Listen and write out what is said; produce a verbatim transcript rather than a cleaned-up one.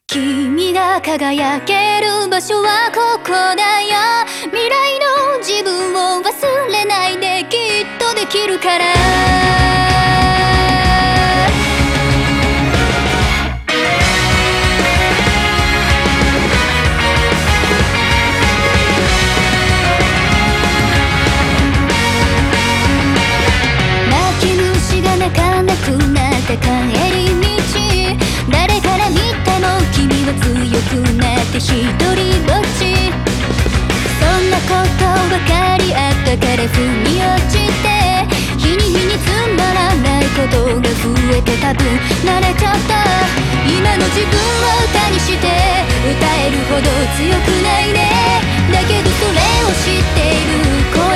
君が輝ける場所はここだよ。未来の自分を忘れないで、きっとできるから。泣き虫が鳴かなくなった帰り道、誰から見ても君は強くなって一人ぼっち。そんなことばかりあったから腑に落ちて、日に日につまらないことが増えて多分慣れちゃった。今の自分を歌にして歌えるほど強くないね。だけどそれを知っている